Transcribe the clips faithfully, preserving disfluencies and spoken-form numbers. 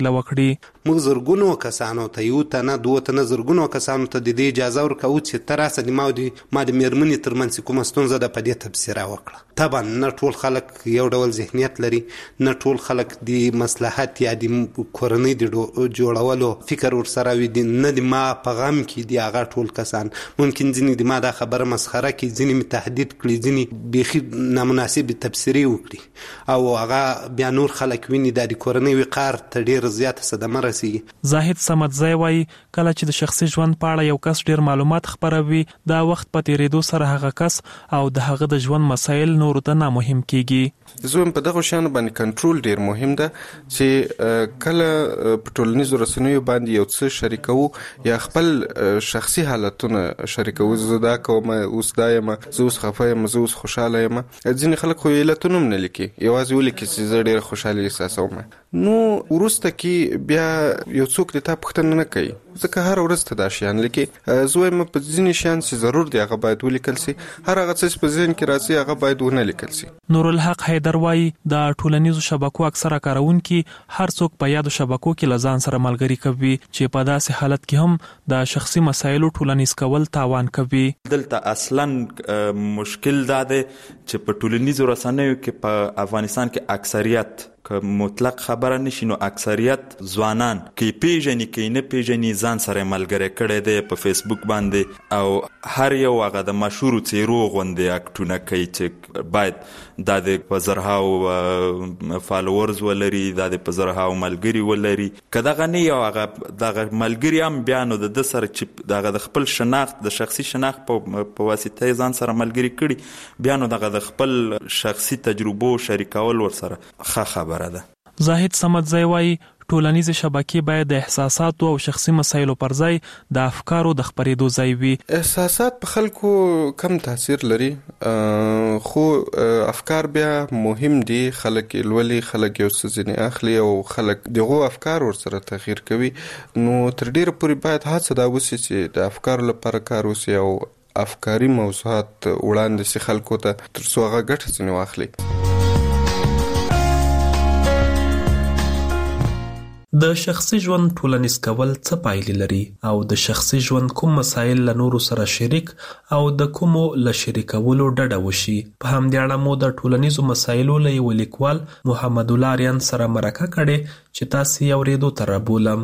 لوکړي. موږ زرګونو کسانو ته یو تنه دوه تنه زرګونو کسانو ته د دې اجازه ورکوو چې ته راسه د ما او د ما د مېرمنې ترمنځ کومه ستونزه ده په دې تبصره وکړه. طبعا نه ټول خلک یو ډول ذهنیت لري، نه ټول خلک د مصلحت یا د کورنۍ د جوړولو فکر ورسره وي، نه د ما په غم کې دي هغه ټول کسان. ممکن ځینې د ما دا خبره مسخره کړي، ځینې مې تهدید کړي، ځینې بیخي نامناسب تبصرې وکړي او هغه بیا نور خلک ویني دا د کورنۍ وقار ته ډېره زیاته صدمه رسېږي. زاهد صمدزی وایي کله چې د شخصي ژوند په اړه یو کس ډېر معلومات خپروي، دا وخت په تېرېدو سره هغه کس او د هغه د ژوند مسایل نورو ته نامهم کیږي. زه هم په دغه شیانو باندې کنټرول ډېر مهم ده چې کله په ټولنیزو رسنیو باندې یو څه شریکوو یا خپل شخصي حالتونه شریکوو، زه دا کوم، اوس دا یم، زه اوس خفه یم، زه اوس خوشحاله یم. ځینې خلک خو علتونه هم نه لیکي، یوازې ولیکي چې زه ډېره خوشحالي احساسوم. نو وروسته کې بیا یو څوک د تا پوښتنه نه کوي، ځکه هر ورځ ته دا شیان لیکي. زه وایم په ځینې شیان چې ضرور دی هغه باید ولیکل سي، هر هغه څه چې په ذهن کې راځي هغه باید ونه لیکل سي. نورالحق حیدر وایي د ټولنیزو شبکو اکثره کارونکي هر څوک په یادو شبکو کې له ځان سره ملګري کوي چې په داسې حالت کې هم د شخصي مسایلو ټولنیز کول تاوان کوي. دلته اصلا مشکل دا دی چې په ټولنیزو رسنیو کې په افغانستان کې اکثریت که مطلق خبره نشي نو اکثریت ځوانان کې پیژني کې نه پیژني ځان سره ملګری کړي دي په فیسبوک باندې او هر یو هغه د مشهور څیرو غوندې اکټونه کوي چې باید دا د په زرهاو فالوورز ولري، دا د په زرهاو ملګري ولري. که دغه نه یو هغه دغه ملګري هم بیا نو د ده سره چې دغه د خپل شناخت د شخصي شناخت په واسطه ځان سره ملګري کړي، بیا نو دغه د خپل شخصي تجربو شریکول ورسره ښه خبره ده. زاهد صمدزی وایي ټولنیزې شبکې باید د احساساتو او شخصي مسایلو پر ځای د افکارو د خپرېدو ځای وي. احساسات په خلکو کم تاثیر لري، خو افکار بیا مهم دي. خلک لولي، خلک یو څه ځینې اخلي او خلک دغو افکار ورسره تغییر کوي. نو تر ډیره پورې باید هڅه دا وشي چې د افکارو لپاره کار وشي او افکاري موضوعات وړاندې شي خلکو ته تر څو هغه ګټه ځینې واخلي. د شخصي ژوند ټولنیز کول څه پایلې لري او د شخصي ژوند کوم مسایل له نورو سره شریک او د کومو له شریکولو ډډه وشي؟ په همدې اړه مو د ټولنیزو مسایلو له یو لیکوال محمد الله آریان سره مرکه کړې چې تاسو یې اورېدو ته رابولم.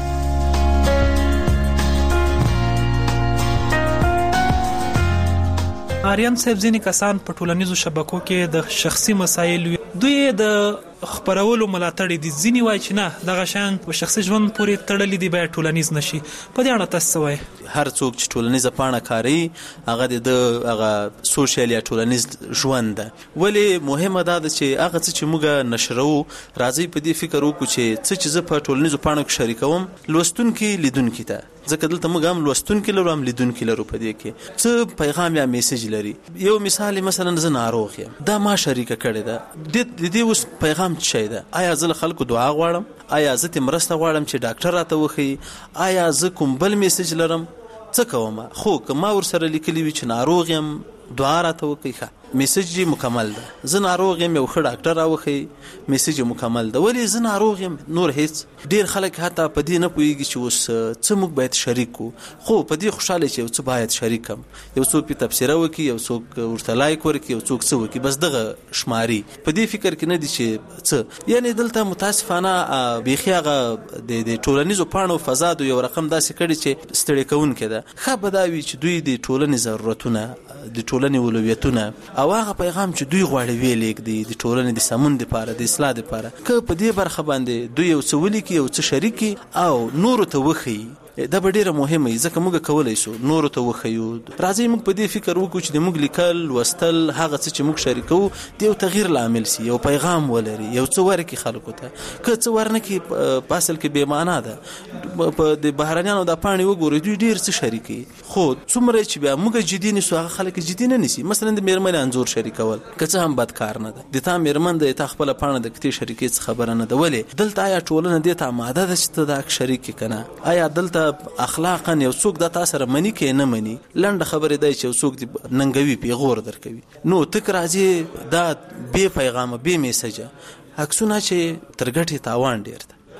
آریان صاحب، ځینې کسان په ټولنیزو شبکو کې د شخصي مسایلو دوی د خبرولو ملاتړ دي، ځینې وایي چې نه دغه شیان په شخصي ژوند پورې تړلي دي، باید ټولنیز نشي. په دې اړه تاسو څه وایي؟ هر څوک چې ټولنیزه پاڼه کاروي هغه د هغه سوشل یا ټولنیز ژوند ده. ولې مهمه ده چې هغه څه چې موږ نشرو راځي په دې فکر وکړو چې څه چې زه په ټولنیزو پاڼو کې شریکوم لوستونکي لیدونکي ته، ځکه دلته موږ هم لوستونکي لرو هم لیدونکي لرو، په دې کې څه پیغام یا میسج لري. یو مثال مثلا زه ناروغ یم، دا ما شریکه کړې ده، د دې اوس پیغام څه شی ده؟ آیا زه له خلکو دعا غواړم؟ آیا زه ته مرسته غواړم چې ډاکټر راته وښیي؟ آیا زه کوم بل میسج لرم؟ څه کوم؟ خو که ما ورسره لیکلی وي چې ناروغ یم دعا راته وکړي، ښه میسج مکمل ده. زه ناروغ یم، یو ښه ډاکټر راوښیي، میسج مکمل ده. ولې زه ناروغ یم نور هیڅ؟ ډېر خلک حتی په دې نه پوهېږي چې اوس څه موږ باید شریک کړو، خو په دې خوشحاله چې یو څه باید شریک کړم. یو څوک پې تبصره وکړي، یو څوک ورته لایک ورکړي، یو څوک څه وکړي، بس دغه شماري. په دې فکر کې نه دي چې څه، یعنی دلته متاسفانه بیخي هغه د ټولنیزو پاڼو فضا د یو رقم داسې کړي چې ستړی کوونکی ده. ښه به دا وي چې دوی د ټولنې ضرورتونه، د ټولنې اولویتونه او هغه پیغام چې دوی غواړي ویل کېږدي د ټولنې د سمون دپاره، د اصلاح دپاره، که په دې برخه باندې دوی یو څه ولیکي، یو څه شریکي او نورو ته وښیي، دا به ډیره مهمه وي، ځکه موږ کولی شو نورو ته وښیو. راځئ موږ په دې فکر وکړو چې د موږ لیکل لوستل هغه څه چې موږ شریکوو د یو تغییر لامل سي، یو پیغام ولري، یو څه ورکړي خلکو ته. که څه ورنکړي په اصل کې بې معنا ده. په د بهرنیانو دا پاڼې وګورئ، دوی ډېر څه شریکوي، خو څومره چې بیا موږ جدي نیسو هغه خلک جدي نه نیسي. مثلا د مېرمنې انځور شریکول که څه هم بد کار نه ده، د تا مېرمن د تا خپله پاڼه د کتې شریکې څه خبره نه ده. ولې دلته آیا ټولنه دې ته آماده ده چې ته دا شریک کړې که نه؟ آیا دلته اخلاقا یو څوک دا تاسو سره مني کې نه مني؟ لنډه خبره دی چې یو څوک دی ننګوي پیغور درکوي، نو تک راځي دا بې پیغامه بې میسجه عکسونه چې تر ګټې تاوان ډېر ده.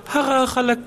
هغه خلک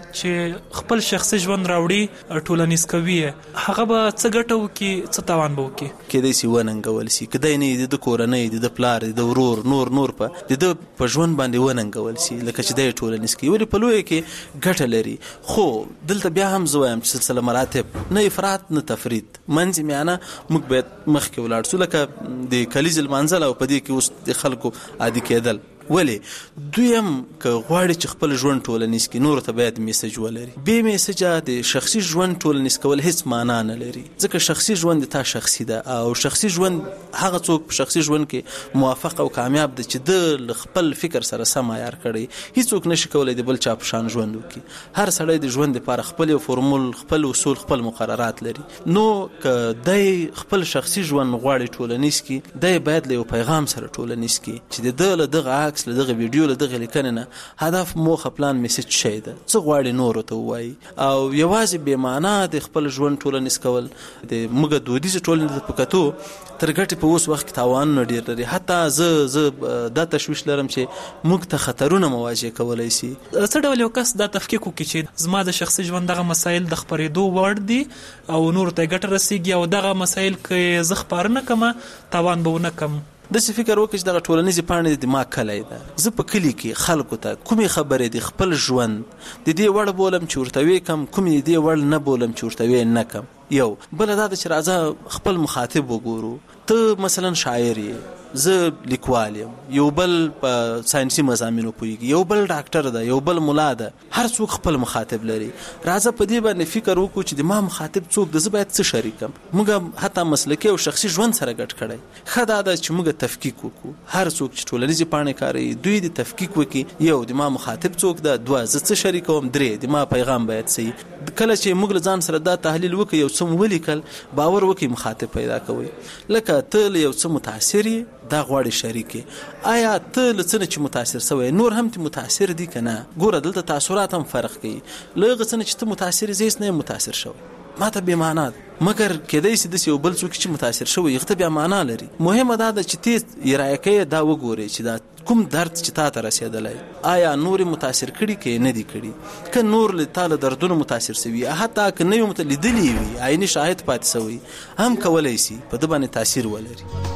چې خپل شخصي ژوند راوړي ټولنیز کوي هغه به څه ګټه وکړي څه تاوان به وکړي کېدای شي وننګول شي کدی نه د کورنۍ د پلار د ورور نور نور په د په ژوند باندې وننګول شي لکه چې د ټولنیز کې ولې په لوی کې ګټه لري خو دلته بیا هم زه وایم چې سلسله مراتب نه افراط نه تفرید منځ میانه موږ باید مخکې ولاړ شو لکه د کلیز المنزل او په دې کې اوس د خلکو عادي کېدل ولی دویم که غواړي چې خپل ژوند ټولنیز کې نور ته باید میسج ولري به میسجه د شخصي ژوند ټولنیز کول هیڅ معنا نه لري ځکه شخصي ژوند تا شخصي ده او شخصي ژوند هغه څوک په شخصي ژوند کې موافق او کامیاب دي چې د خپل فکر سره سم عیار کړي هیڅوک نشي کولای د بل چا په شان ژوند وکړي هر سړی د ژوند لپاره خپل فرمول خپل اصول خپل مقررات لري نو که د خپل شخصي ژوند غواړي ټولنیز کې د باید له پیغام سره ټولنیز کې چې د دغه عکس له دغه ویډیو له دغه لیکنې نه هدف موخه پلان میسج شي ده څه غواړي نور ته وایي او یوازې بې معنا د خپل ژوند ټولنیز کول د موږ دودیزه ټولنې په کتو تر ګټې په اوس وخت کې تاوان نه ډیر لري حتی زه زه دا تشویش لرم چې موږ ته خطرونه مواجه کولای شي څه ډول یو کس دا تفکیک وکړي چې زما د شخصي ژوند دغه مسایل د خپرېدو وړ دي او نور ته ګټه رسیږي او دغه مسایل کې زه خپاره نه کم تاوان به ونه کم داسې فکر وکړي چې دغه ټولنیزې پاڼې د ما کلی ده زه په کلي کې خلکو ته کومې خبرې دي خپل ژوند د دې وړ بولم چې ورته ویې کم کومې د دې وړ نه بولم چې ورته ویې نه کم یو بله دا ده چې راځه خپل مخاطب وګورو ته مثلا شاعر یې زه لیکوال یم یو بل په ساینسي مضامینو پوهیږي یو بل ډاکټر ده یو بل ملا ده هر څوک خپل مخاطب لري راځه په دې باندې فکر وکړو چې د ما مخاطب څوک ده زه باید څه شریکم موږ حتی مسلکي او شخصي ژوند سره ګډ کړی ښه دا ده چې موږ تفکیک وکړو هر څوک چې ټولنیزې پاڼې کاروي دوی د تفکیک وکړي یو د ما مخاطب څوک ده دوه زه څه شریکوم درې د ما پیغام باید صحیح کله چې موږ له ځان سره دا تحلیل وکړو یو څه ولیکل باور وکړي مخاطب پیدا کوي لکه ته له یو څه متاثر یې دا غواړي شریکي آیا ته له څه نه چې متاثر سوی نور هم ته متاثر دي که نه ګوره دلته تاثرات هم فرق کوي له هغه څه نه چې ته متاثر یې زه نه یم متاثر شوی ما ته بې معنا ده مګر کېدای شي داسې یو بل څوک چې متاثر شوی هغه ته بیا معنا لري مهمه دا ده چې ته یې کوې دا وګورې چې دا کوم درد چې تا ته رسېدلی آیا نور متاثر کړي که نه دي کړي که نور له تا له دردونو متاثر سوي حتی که نه یې لیدلی وي عیني شاهد پاتې سوی هم کولی شي په ده باندې تاثیر ولري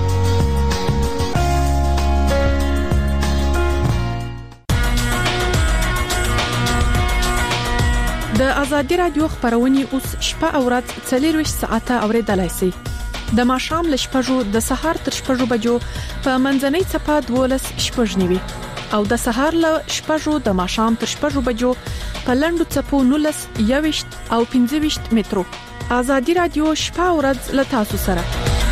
د ازادي رادیو خبرونه اوس شپه او ورځ څلور ساعته اوریدلای شئ د ماښام ل شپږو د سهار تر شپږو بجو په منځنۍ صفه دولس شپږ نیوي او د سهار ل شپږو د ماښام تر شپږو بجو په لندو صفو نولس یويشت او پنځه ویشت مترو ازادي رادیو شپه او ورځ ل تاسو سره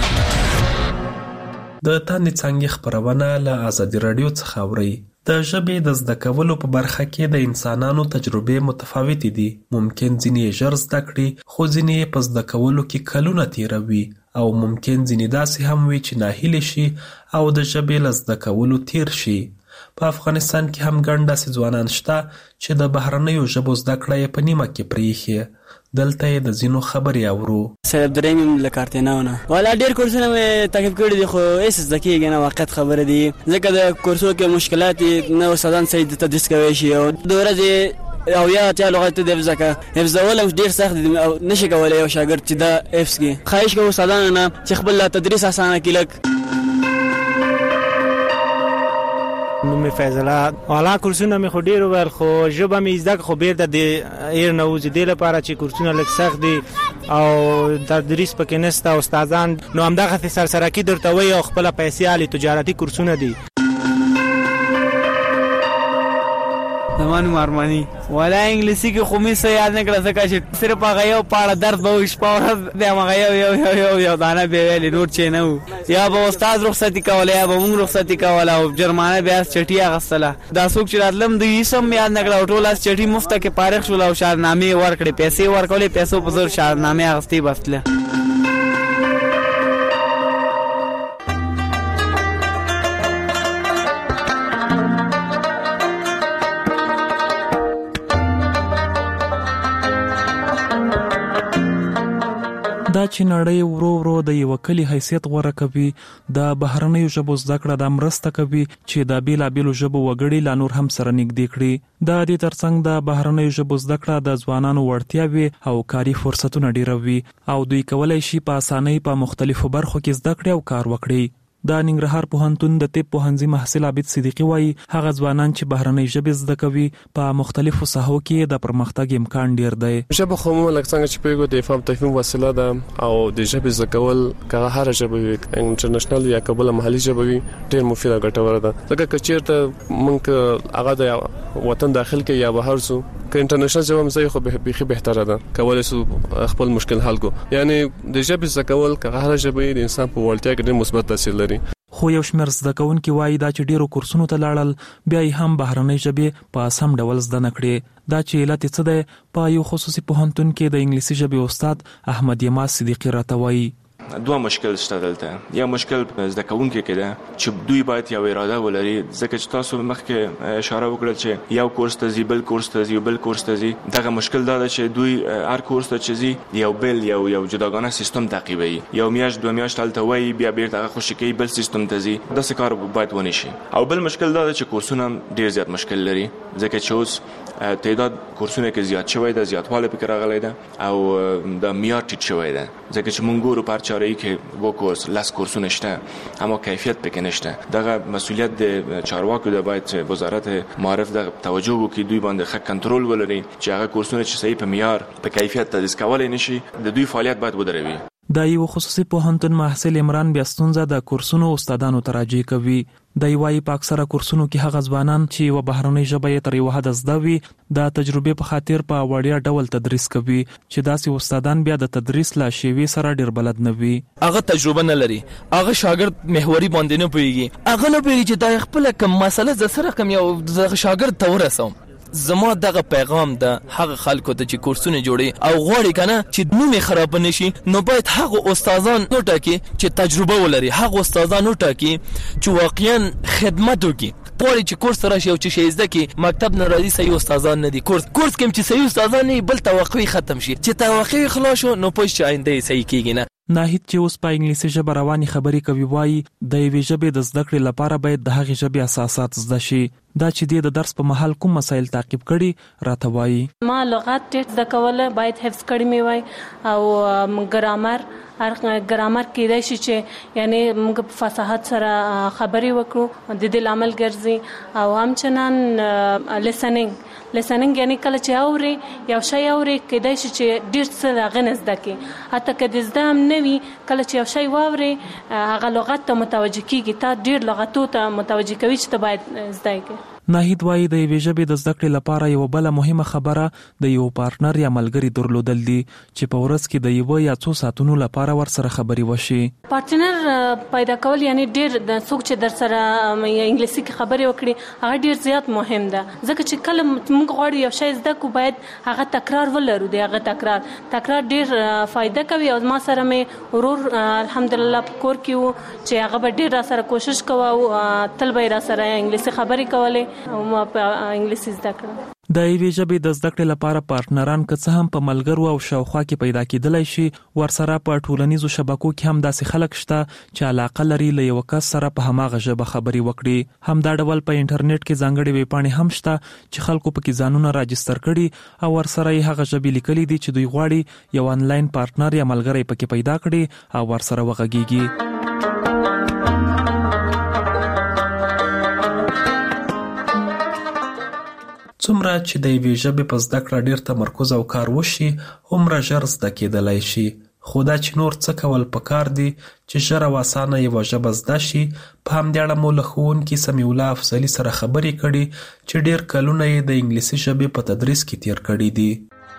د تانې څنګه خبرونه له ازادي رادیو څخه اوري د ژبې د زده کولو په برخه کې د انسانانو تجربې متفاوتې دي ممکن ځینې ژر زده کړي خو ځینې په زده کولو کې کلونه تیروي او ممکن ځینې داسې هم وي چې ناهیلي شي او د ژبې له زده کولو تیر شي په افغانستان کې هم ګڼ داسې ځوانان شته چې د بهرنیو ژبو زده کړه یې په نیمه کې پرېښې دلته یې د ځینو خبرې اورو سید عبدالرحیم له کارتیناونه والا ډېر کورسونه مې تعقیب کړي دي خو هېڅ زده کېږي نه واقعیت خبره دي ځکه د کورسونو کې مشکلات دي نه استادان صحیح تدریس کوی شي او د ورځې او یا اتیا لغت د حفظ کا حفظول هم ډېر سخت دي او نشي کولی یو شاګرد چې دا حفظ کړي خواهش کوم استادانو نه چې خپل تدریس اسانه کړي لږ نوم فیض الله والا کورسونه مې خو ډېر وویل خو ژبه مې زده خو بیرته د ایر نه وځي دې لپاره چې کورسونه لږ سخت دي او تدریس پکې نشته استادان نو همدغسې سرسرکي درته وایي او خپله پیسې اخلي تجارتي کورسونه دي زما نوم ارماني والا انګلیسي کې خو مې څه یاد نه کړه ځکه چې صرف هغه یو پاړه درس به وي شپه ورځ د همغه یو یو یو یو یو دانه بیا ویلې نور چې نه وو یا به استاد رخصتي کوله یا به موږ رخصتي کوله او جرمانه بیا چټي اخیستله دا څوک چې راتلم دوی هېڅ هم یاد نه کړه او ټول چټي مفته کې فارغ شول او شاهنامې ورکړې پیسې ورکولې پیسو په زور شاهنامې اخیستې بس تله دا چې نړۍ ورو ورو د یو کلی حیثیت غوړه کوي د بهرنیو ژبو زده کړه د مرسته کوي چې د بیلابیلو ژبو وګړي لا نور هم سره نږدې کړي. د دې ترڅنګ د بهرنیو ژبو زده کړه د ځوانانو وړتیاوې او کاري فرصتونه ډیروي او دوی کولای شي په اسانۍ په مختلفو برخو کې زده کړې او کار وکړي. د ننګرهار پوهنتون د طب پوهنځي محصل عابد صدیقي وایي هغه ځوانان چې بهرنۍ ژبې زده کوي په مختلفو ساحو کې د پرمختګ امکان ډیر دی. ژبه خو موږ لکه څنګه چې پیګو د فهم تفهیم وسیله ده او د ژبې زده کول که هر ژبه وي انټرنیشنل یا کبل محلي ژبه وي ډیر مفید او ګټور ده. ځکه چې چیرته موږ هغه د وطن داخل کې یا بهر سو که انټرنیشنل ژبه مزه خو به بيخي بهتره ده کولای سو خپل مشکل حل کو. یعنی د ژبې زده کول که هر ژبه د انسان په ولتیا کې ډیر مثبت تاثیر لري. خو یو شمېر زده کوونکي وایي دا چې ډیرو کورسونو ته لاړل بیا یې هم بهرنۍ ژبې په سم ډول زده نه کړې. دا چې علت یې څه دی په یو خصوصي پوهنتون کې د انګلیسي ژبې استاد احمد یماز صدیقي راته وایي. دوه مشکل شته دلته. یا مشکل زده کوونکي کې ده چې دوی باید یو اراده ولري ځکه چې تاسو مخکې اشاره وکړه چې یو کورس ته ځي بل کورس ته ځي بل کورس ته ځي. دغه مشکل دا ده چې دوی هر کورس ته چې ځي یو بل یو یو جداګانه سیستم تعقیبوي. یو میاشت دوه میاشت هلته وایي بیا بیرته هغه خوشي کوي بل سیستم ته ځي. داسې کار باید ونه شي. او بل مشکل دا ده چې کورسونه ډیر زیات مشکل لري ځکه چې اوس تعداد کورسونه کې زیات شوی ده زیاتوالی پکې راغلی ده او د معیار ټیټ شوی ده ځکه چې مونږ ګورو په هر چاره‌ای کې وو کورس لاس کورسونه شته اما کیفیت پکې نشته. دغه مسؤلیت د چارواکو د باید وزارت معارف د توجه وکړي دوی باندې ښه کنټرول ولري چې هغه کورسونه چې صحیح په معیار په کیفیت تدریس کولای نشي د دوی فعالیت باید ودروي. د یو خصوصي پوهنتون محصل عمران بیا ستونزه د کورسونو استادانو ته راجع کوي. د یوای په اکثره کورسونو کې هغه ځوانان چې و بهرنۍ ژبه یې تر یو حد زده وي د تجربه په خاطر په وړیا ډول تدریس کوي چې داسې استادان بیا د تدریس لا شیوي سره ډیر بلد نه وي. هغه تجربه نه لري هغه شاګرد محوري باندې نه پوهیږي هغه نه پوهیږي چې دا خپل کوم مسله ز سره کوم یو شاګرد ته ورسوم. زما دغه پیغام ده هغه خلکو ته چې کورسونه جوړي او غواړي کنه چې نوم خراب نشي نو باید هغه استادان نو ټاکي چې تجربه ولري هغه استادان نو ټاکي چې واقعا خدمت وکړي. پوری چې کورس راشي او چې شي زده کی مکتب ناراضي صحیح استادان نه دي. کورس کورس کوم چې صحیح استادان نه بل توقع ختم شي چې توقع خلاص شو نو پوه شي آینده صحیح کیږي نه. ناهید چې اوس په انګلیسي ژبه رواني خبرې کوي وایي د یوې ژبې د زده کړې لپاره باید د هغې ژبې اساسات زده شي. دا چې د درس په مهال کوم مسایل تعقیب کړي راته وایي. ما لغات ډېر زده کوله باید حفظ کړي مې وای او ګرامر هر ګرامر کېدای شي چې یعنی موږ په فصاحت سره خبرې وکړو د دې لامل ګرځي او همچنان لیسنینګ لیسنینګ یعنی کله چې اوري یو شی اوري کېدای شي چې ډېر څه هغه نه زده کړي حتی که د زده هم نه وي کله چې یو شی واوري هغه لغت ته متوجه کېږي تا ډېر لغتو ته متوجه کوي چې ته باید زده کړې. ناهید وایي د یوې ژبې د زده کړې لپاره یو بله مهمه خبره د یو پارتنر یا ملګري درلودل دي چې په ورځ کې د یو یا څو ساعتونو لپاره ورسره خبرې وشي. پارتنر پیدا کول یعنی ډېر د څوک چې در سره انګلیسي کې خبرې وکړي هغه ډېر زیات مهم ده ځکه چې کله موږ غواړو یو شی زده کو باید هغه تکرار ولرو. د هغه تکرار تکرار ډېر فائدہ کوي او ما سره مې ورور الحمدلله په کور کې وو چې هغه به ډېر را سره کوشش کوه او تل به را سره انګلیسي خبرې کولې او ما په انګلیسي زده کړم. د یوې ژبې د زده کړې لپاره پارتنران که څه هم په ملګرو او شاوخوا کې پیدا کېدلی شي ورسره په ټولنیزو شبکو کې هم داسې خلک شته چې علاقه لري له یو کس سره په هماغه ژبه خبرې وکړي. همدا ډول په انټرنیټ کې ځانګړې ویبپاڼې هم شته چې خلکو پکې ځانونه راجستر کړي او ورسره یې هغه ژبې لیکلي دي چې دوی غواړي یو آنلاین پارتنر یا ملګری پکې پیدا کړي او ورسره وغږیږي. څومره چې د یوې ژبې په زده کړه ډېر تمرکز او کار وشي هومره ژر زده کېدلی شي. خو دا چې نور څه کول پکار دي چې ژر او اسانه یوه ژبه زده شي. په همدې اړه مو له ښوونکي سمیع الله افضلي سره خبرې کړي چې ډېر کلونه یې د انګلیسي ژبې په تدریس کې تیر کړي دي.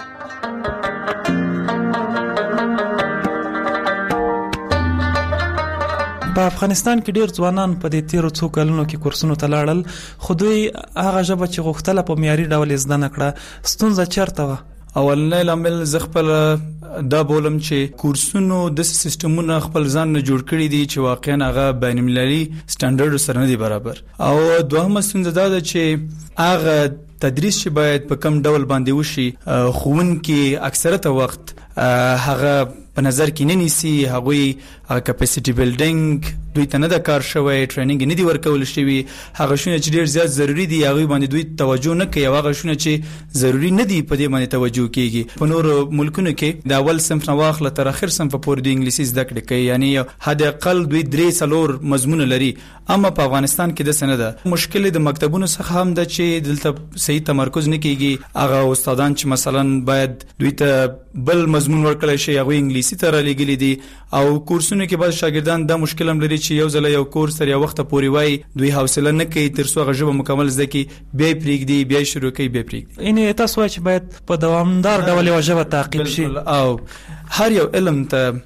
په افغانستان کې ډیر ځوانان په دې تیرو څو کلونو کې کورسونو ته لاړل خو دوی هغه ژبه چې غوښتله په معیاري ډول زده نه کړه. ستونزه چیرته وه؟ اولنی لامل زه خپل دا بولم چې کورسونو د سیستمونو خپل ځان نه جوړ کړي دي چې واقعا هغه بین المللي سټانډرډ سره نه دي برابر. او دوهمه ستونزه دا ده چې هغه تدریس چې باید په کم ډول باندې وشي ښوونکي اکثریت وخت هغه په نظر کې نه نیسي، هغوی هغه کپاسټي بلډینګ دوی ته نه د کار شوی، ټریننګ نه دی ورکول شوی، هغه شونه چې ډیر زیات ضروری دي هغه باندې دوی توجه نه کوي، هغه شونه چې ضروری نه دي په دې باندې توجه کیږي. په نور ملکونو کې د اول صنف نه واخله تر اخر صنف پورې د انګلیسي زده کړې کوي، یعنی حد اقل دوی درې څلور مضمون لري. اما په افغانستان کې د سند ده مشکل د مکتبونو څخه هم د چې دلته صحیح تمرکز نه کیږي. هغه استادان چې مثلا باید دوی ته بل مضمون ورکړل شي هغه انګلیسي ته را لګیلي دي، او کورسونو کې بعض شاګردان دا مشکل هم لري چې یو ځل یو کورس تر یو وخت پورې وای دوی حوصله نه کوي تر څو هغه ژبه مکمل زده کړي، بیا پریږدي، بیا شروع کوي، بیا پریږدي. ان تاسو چې باید په دوامدار ډول یو ژبه تعقیب شي، او هر یو علم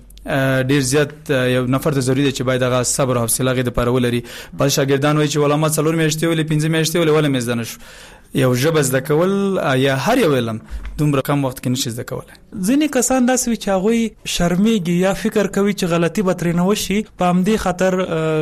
ته ډیر زیات یو نفر ته ضروري دی چې باید هغه صبر او حوصله غي د پاره ولري. بعض شاګردان وایي چې ولما څلور میاشتې ولې پنځه میاشتې ولې ولې مزدنه شو. یو ژبه زده کول یا هر یو علم دومره کم وخت کې نشي زده کولای. ځینې کسان داسې وي چې هغوی شرمېږي یا فکر کوي چې غلطي به ترې نه وشي، په همدې خاطر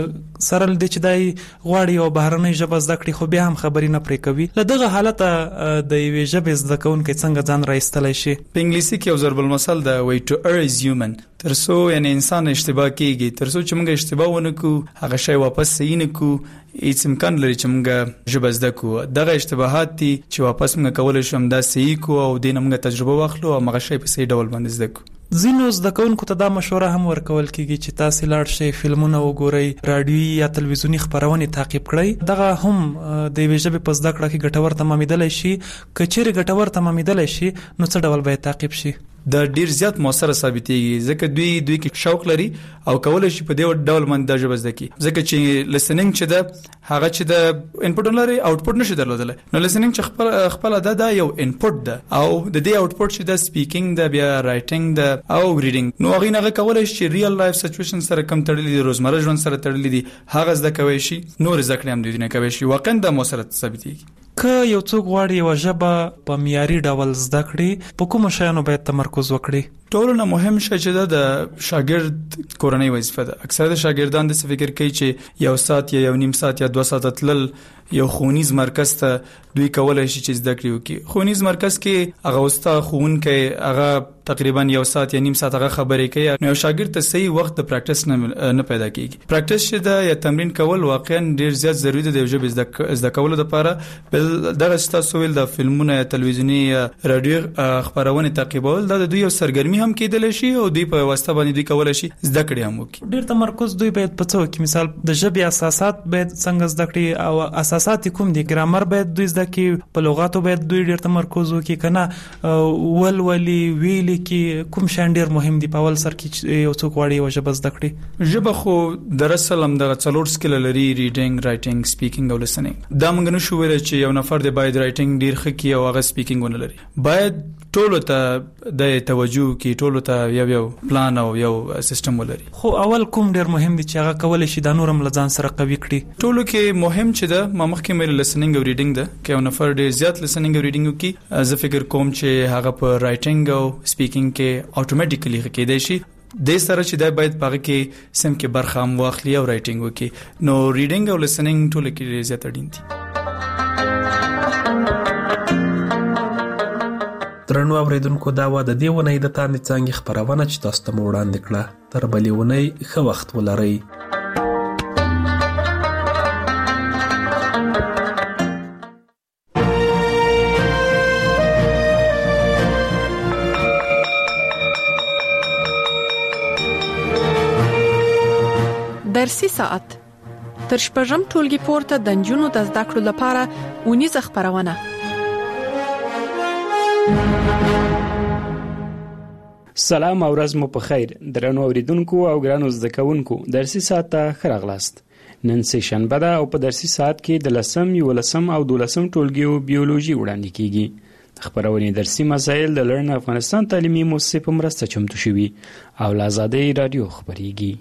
سره له دې چې دی غواړي یو بهرنۍ ژبه زده کړي خو بیا هم خبرې نه پرې کوي. له دغه حالته د یوې ژبې زده کوونکی څنګه ځان راایستلی شي؟ په انګلیسي کې یو ضرب المثل ده وایي to err is human. تر څو یعنی انسان اشتباه کیږي، تر څو چې موږ اشتباه ونه کړو هغه شی واپس صحیح نه کړو، هیڅ امکان لري چې موږ ژبه زده کړو. دغه اشتباهات دي چې واپس موږ کولای شو همدا صحیح کړو او دې نه موږ تجربه واخلو او هغه شی په صحیح ډول باندې زده کړو. ځینو زده کوونکو ته دا مشوره هم ورکول کیږي چې تاسو لاړ شئ فلمونه وګورئ، رادیويي یا تلویزیونی خبرونه تعقیب کړئ. دغه هم د یوې ژبې په زده کړه کې ګټور تمامیدلی شي. که چیرې ګټور تمامیدلی شي نو څه ډول باید تعقیب شي؟ دا ډیر زیات موثر ثابتېږي ځکه دوی دوی کې شوق لري او کولای شي په دې ډول باندې د ژبه زده کړي. ځکه چې لسننګ چې ده هغه چې د انپوټ لري آوټپوټ نشي درلودل، نو لسننګ چې خپل خپل ده دا یو انپوټ ده او د دې آوټپوټ چې د سپیکینګ ده، بیا رائټینګ ده او ریډینګ، نو هغه نه کولای شي ریل لایف سچويشن سره کم تړلې دي، روزمره ژوند سره تړلې دي، هغه زده کوي شي، نور زده کړې هم دوی نه کوي شي. واقعا د موثر ثابتېږي. که یو څوک غواړي یو ژبه په معیاري ډول زده کړي په کوم شیانو باید تمرکز وکړي؟ ټولو نه مهم شی چې دا د شاګرد کورنۍ وظیفه ده. اکثره د شاګردان د فکر کوي چې یو ساعت یا یو نیم ساعت یا دوه ساعت تلل یو ښوونیز مرکز ته دوی کولای شي چې زده کړي وکړي. ښوونیز مرکز کې هغه استاد ښوونکی هغه تقریبا یو ساعت یا نیم ساعت هغه خبرې کوي، نو شاګرد ته صحیح وخت د پریکټس نه نه پیدا کیږي. پریکټس چې دا یا تمرین کول واقعا ډیر زیات ضروری دی د ژبې زده کولو لپاره. بل دغه تاسو ویل د فلمونو یا تلویزیونی یا رادیو خبرونه تعقیبول دا د دوی یو سرګرمي هم کېدل شي او دوی په واسطه باندې دوی کولای شي زده کړي هم وکړي. ډیر تمرکز دوی باید په څه کې مثال د ژبې اساسات باید څنګه زده کړي او اساسات کوم دي؟ ګرامر باید دوی زده کړي، په لغاتو باید دوی ډیر تمرکز وکړي کنه ولولي ویلي کې کوم شان ډیر مهم دي په اول سر کې یو څوک غواړي یو ژبه زده کړي؟ ژبه خو در اصل هم د څلور سکل لري، ریډینګ، رائټینګ، سپیکینګ او لسنینګ. دا موږ نه شو ویل چې یو نفر دی باید رائټینګ ډیر ښه کړي او هغه سپیکینګ ونه لري. باید ټولو ته د توجه کې ټولو ته یو یو پلان او یو سیستم ولري. خو اول کوم ډیر مهم دي چې هغه کولای شي د نورم لزان سره قوي کړي؟ ټولو کې مهم چې ده ما مخکې مې لسنینګ او ریډینګ ده. که یو نفر ډیر زیات لسنینګ او ریډینګ وکړي زه فکر کوم چې هغه په رائټینګ او سپیکینګ کې اتوماتیکلی کېدای شي. د سره چې دا باید پاره کې سم کې برخه هم واخلي او رائټینګ وکړي. نو ریډینګ او لسنینګ ټول کې زیات اړین دي. درنو اوریدونکو دا و د دې ونې د تاندې څنګه خبرونه چې تاسو ته وړاندې کړه. تر بلې ونې ښه وخت ولرئ. درسي ساعت تر شپږم ټولګي پورته د نجونو د زده کړو لپاره اونیزه خبرونه. سلام او ورځ مو په خیر درنو اوریدونکو او ګرانو زده کوونکو. درسي ساعت ته ښه راغلاست. نن سه شنبه ده او په درسي ساعت کې د لسم، یولسم او دولسم ټولګیو بیولوژي وړاندې کیږي. خبرونه درسي مسایل د لرن افغانستان تعلیمي مؤسسې په مرسته چمتو شوي او له آزادۍ رادیو خبريږي.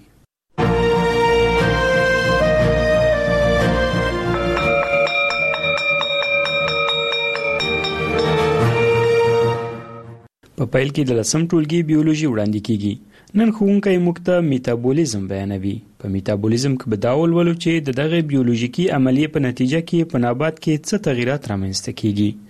په پیل کې د لسم ټولګي بیولوژي وړاندې کیږي. نن ښوونکی موږ ته میتابولیزم بیانوي. په میتابولیزم کې به دا ولولو چې د دغه بیولوژیکي عملیې په نتیجه کې په نبات کې څه تغیرات رامنځته کیږي.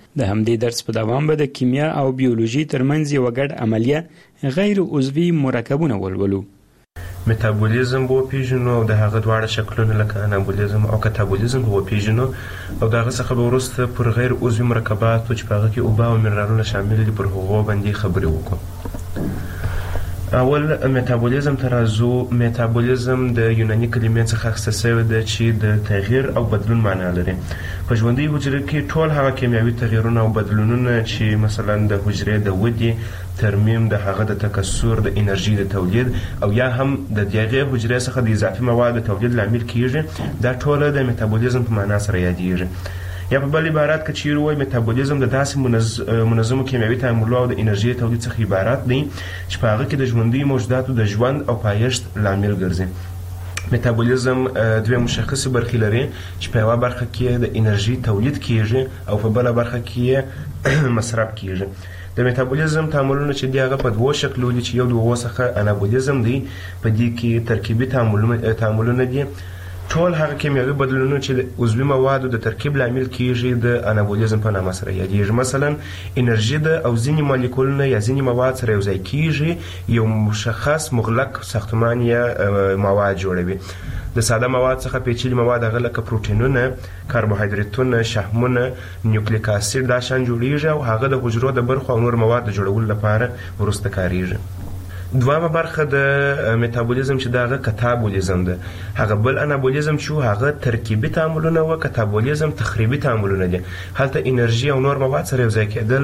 د همدې درس په دوام به د کیمیا او بیولوژي ترمنځ یو ګډ عملیه غیر عضوي مرکبونه ولولو. میتابولیزم به وپیژنو او د هغه دواړه شکلونه لکه انابولیزم او کتابولیزم به وپیژنو او د هغه څخه به وروسته پر غیر عضوي مرکباتو چې په هغه کې اوبه او منرالونه شامل دي پر هغو باندې خبرې وکړو. اول میتابولیزم ته راځو. میتابولیزم د یوناني کلمې څخه اخیستل شوې ده چې د تغییر او بدلون معنا لري. په ژوندۍ حجره کې ټول هغه کیمیاوي تغییرونه او بدلونونه چې مثلا د حجرې د ودې، ترمیم، د هغه د تکثر، د انرژي د تولید او یا هم د دغه حجرې څخه د اضافي موادو تولید لامل کیږي، دا ټول د میتابولیزم په معنا سره یادېږي. یا په بل عبارت کې چیرې وایي میتابولیزم د داسې منظ... منظمو کیمیاوي تعاملو او د انرژي تولید څخه عبارت دی چې په هغه کې د ژوندیو موجوداتو د ژوند او پایښت لامل ګرځي. میتابولیزم دوه مشخصې برخې لري چې په یوه برخه کې د انرژي تولید کیږي او په بله برخه کې مصرف کیږي. د میتابولیزم تعاملونه چې دی هغه په دوو شکلو دي چې یو د هغو څخه انابولیزم دی، په دې کې ترکیبي تعاملونه دي. ټول هغه کیمیاوي بدلونونه چې د عضوي موادو د ترکیب لامل کیږي د انابولیزم په نامه سره یادېږي. مثلا انرژي ده او ځینې مالیکولونه یا ځینې مواد سره یوځای کیږي، یو مشخص مغلق ساختمان یا مواد جوړوي. د ساده مواد څخه پیچلي مواد هغه لکه پروټینونه، کاربوهایدریتونه، شحمونه، نیوکلیک اسید دا شان جوړیږي او هغه د حجرو د برخو او نور مواد د جوړولو لپاره وروسته کاریږي. دوامه برخه د میتابولیزم چې دا هغه کتابولیزم ده. هغه بل انابولیزم چې هغه ترکیبي تعاملونه و، کتابولیزم تخریبي تعاملونه دي. هلته انرژي او نور مواد سره یوځای کېدل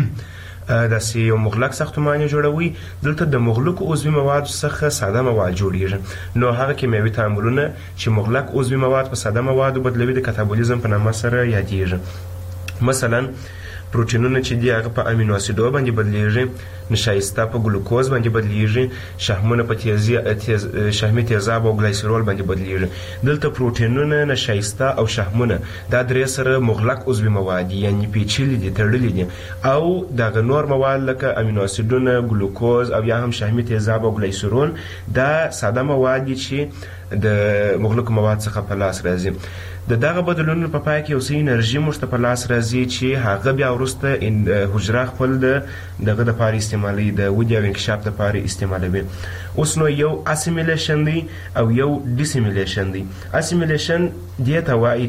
داسې یو مغلق ساختمان جوړوي، دلته د مغلق عضوي موادو څخه ساده مواد جوړیږي. نو هغه کیمیاوي تعاملونه چې مغلق عضوي مواد په ساده موادو بدلوي د کتابولیزم په نامه سره یادېږي. مثلا پروټینونه چې دی هغه په امینو اسیدو باندې بدلیږي، نشایسته په ګلوکوز باندې بدلیږي، شحمونه په تیزی تیز شحمي تیزاب او ګلایسرول باندې بدلیږي. دلته پروټینونه، نشایسته او شحمونه دا درې سره مغلق عضوي مواد یعنی پیچلي دي، تړلي دي، او دغه نور مواد لکه امینو اسیدونه، ګلوکوز او یا هم شحمي تیزاب او ګلایسرول دا ساده مواد دي چې د مغلق مواد څخه په لاس راځي. د دغه بدلونونو په پای کې یو څه انرژي موږ ته په لاس راځي چې هغه بیا وروسته حجره خپل د دغه دپاره استعمالوي، د ودې او انکشاف دپاره استعمالوي. اوس نو یو اسیمیلیشن دی او یو ډیسیمیلیشن دی. اسیمیلیشن دې ته وایي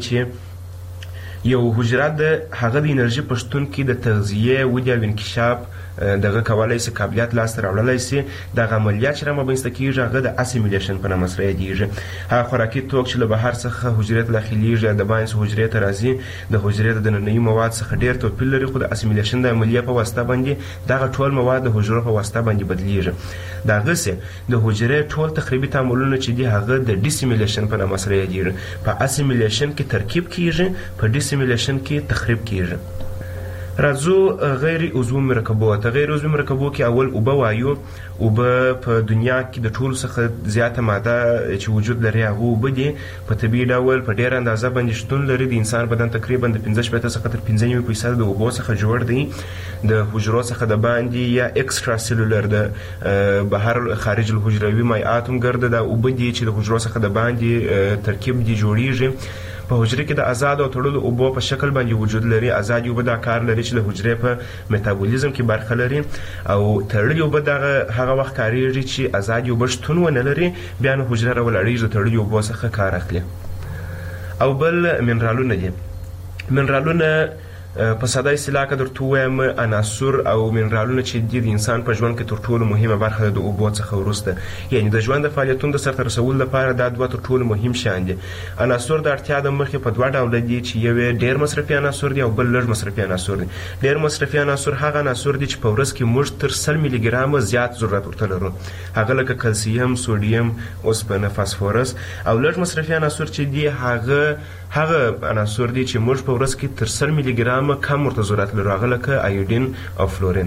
چې یو حجره د هغه د انرژي په شتون کې د تغذیې، ودې او انکشاف دغه کولای شي، قابلیت لاسته راوړلی شي. دغه عملیات چې رامنځته کېږي هغه د اسیمیلیشن په نامه سره یادېږي. هغه خوراکي توک چې له بهر څخه حجرې ته داخلېږي، د باینس حجرې ته راځي، د حجرې د دننني مواد څخه ډېر توپیر لري، خو د اسیمیلیشن د عملیې په واسطه باندې دغه ټول مواد د حجرو په واسطه باندې بدلیږي. دغسې د حجرې ټول تخریبي تعاملونه چې دي هغه د ډیسیمیلیشن په نامه سره یادېږي. په اسیمیلیشن کې ترکیب کېږي، په ډیسیمیلیشن کې تخریب کېږي. راځو غیر عضوي مرکبو ته. غیر عضوي مرکبو کې اول اوبه وایو. اوبه په دنیا کې د ټولو څخه زیاته ماده چې وجود لري هغه اوبه دي. په طبیعي ډول په ډېره اندازه باندې شتون لري. د انسان بدن تقریبا د پنځه شپېته څخه تر پنځه نوي فیصده د اوبو څخه جوړ دی. د حجرو څخه د باندې یا اکسترا سیلولر د بهر خارج الحجروي مایعات هم ګرده دا اوبه دي چې د حجرو څخه د باندې ترکیب دي جوړیږي. په حجره کې د آزاد او تړلو اوبو په شکل باندې وجود لري. آزاد اوبه دا کار لري چې د حجرې په میتابولیزم کې برخه لري، او تړلې اوبه دغه هغه وخت کاریږي چې آزاد اوبه شتون ونه لري، بیا نو حجره راولاړېږي د تړلې اوبو څخه کار اخلي. او بل منرالونه دي. منرالونه په ساده اصطلاح کې درته ووایم عناصر او منرالونه چې دي د انسان په ژوند کې تر ټولو مهمه برخه ده د اوبو څخه وروسته. یعنې د ژوند د فعالیتونو د سرته رسولو لپاره دا دوه تر ټولو مهم شیان دي. عناصر د اړتیا د مخې په دوه ډوله دي چې یو یې ډېر مصرفي عناصر دي او بل لږ مصرفي عناصر دي. ډېر مصرفي عناصر هغه عناصر دي چې په ورځ کې موږ تر سل میلي ګرامه زیات ضرورت ورته لرو. هغه لکه کلسیم، سوډیم، اوسپنه، فاسفورس. او لږ مصرفي عناصر چې دي هغه هغه عناصر دي چې موږ په ورځ کې تر سل میلي ګرامه کم ورته ضرورت لرو، هغه لکه ایودین او فلورین.